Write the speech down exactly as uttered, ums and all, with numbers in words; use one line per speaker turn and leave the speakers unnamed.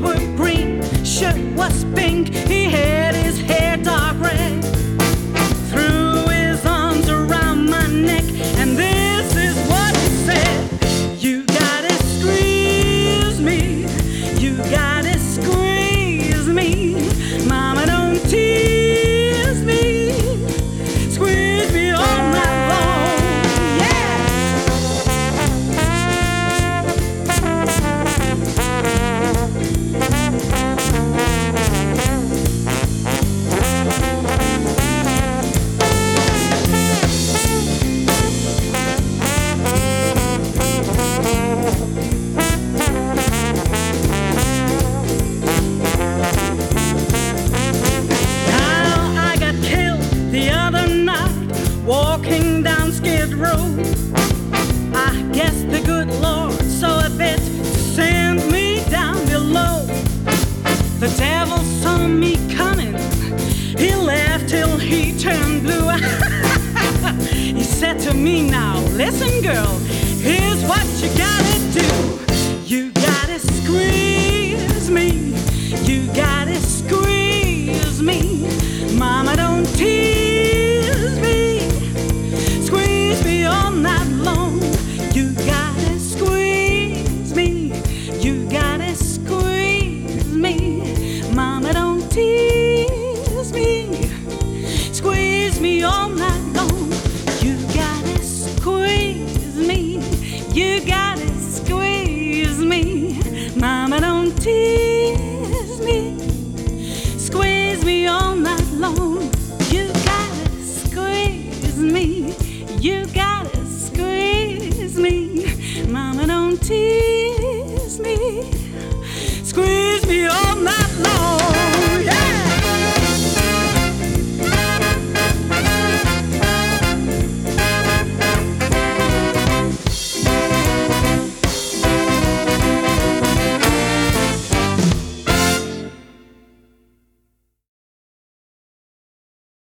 were green, shirt was pink, he had his hair dark red. Threw his arms around my neck, and this is what he said: you gotta squeeze me, you gotta squeeze me, mama don't tease me, squeeze me all night long, yeah. The other night, walking down Skid Row, I guess the good Lord saw a fit to send me down below. The devil saw me coming, he laughed till he turned blue. He said to me, now listen girl, here's what you gotta do. You gotta squeeze me, you gotta squeeze me, mama don't tease me, squeeze me all night long. You gotta squeeze me, you gotta squeeze me, mama don't tease me, squeeze me all night long. You gotta squeeze me, you gotta squeeze me, mama don't tease me, squeeze me all night long. You gotta squeeze me, you gotta squeeze me, mama don't tease me, squeeze me all night long.